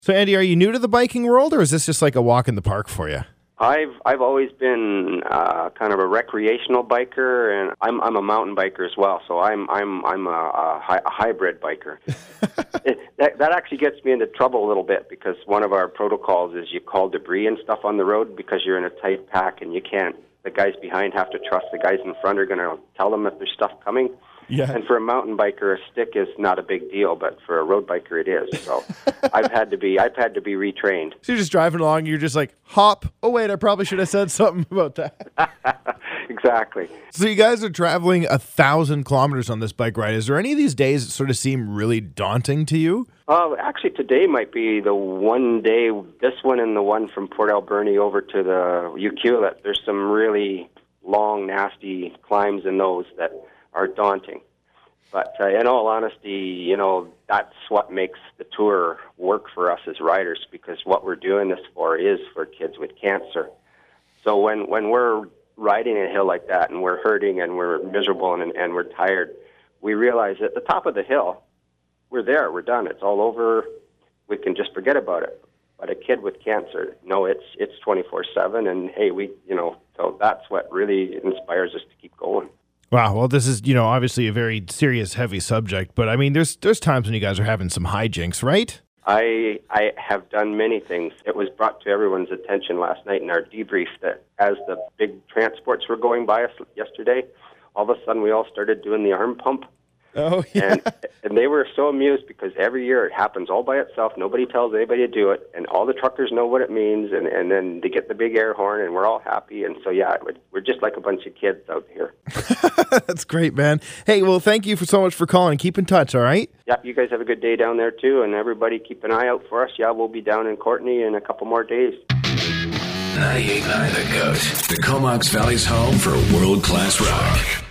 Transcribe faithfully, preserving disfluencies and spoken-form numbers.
So, Andy, are you new to the biking world, or is this just like a walk in the park for you? I've I've always been uh, kind of a recreational biker, and I'm I'm a mountain biker as well. So I'm I'm I'm a, a, hy- a hybrid biker. it, that that actually gets me into trouble a little bit because one of our protocols is you call debris and stuff on the road because you're in a tight pack and you can't. The guys behind have to trust the guys in front are going to tell them if there's stuff coming. Yeah. And for a mountain biker, a stick is not a big deal, but for a road biker, it is. So I've had to be I've had to be retrained. So you're just driving along, and you're just like, hop. Oh, wait, I probably should have said something about that. Exactly. So you guys are traveling a thousand kilometers on this bike ride. Is there any of these days that sort of seem really daunting to you? Uh, actually, today might be the one day, this one and the one from Port Alberni over to the Ucluelet. There's some really long, nasty climbs in those that are daunting. But uh, in all honesty, you know, that's what makes the tour work for us as riders, because what we're doing this for is for kids with cancer. So when, when we're riding a hill like that and we're hurting and we're miserable and, and we're tired, we realize at the top of the hill, we're there, we're done, it's all over, we can just forget about it. But a kid with cancer, no, it's it's twenty-four seven, and hey, we, you know, so that's what really inspires us to keep going. Wow. Well, this is, you know, obviously a very serious, heavy subject, but I mean, there's there's times when you guys are having some hijinks, right? I I have done many things. It was brought to everyone's attention last night in our debrief that as the big transports were going by us yesterday, all of a sudden we all started doing the arm pump. Oh, yeah. And, and they were so amused because every year it happens all by itself. Nobody tells anybody to do it, and all the truckers know what it means, and, and then they get the big air horn, and we're all happy. And so, yeah, we're just like a bunch of kids out here. That's great, man. Hey, well, thank you for so much for calling. Keep in touch, all right? Yeah, you guys have a good day down there, too, and everybody keep an eye out for us. Yeah, we'll be down in Courtenay in a couple more days. ninety-eight point nine The Goat, the Comox Valley's home for world-class rock.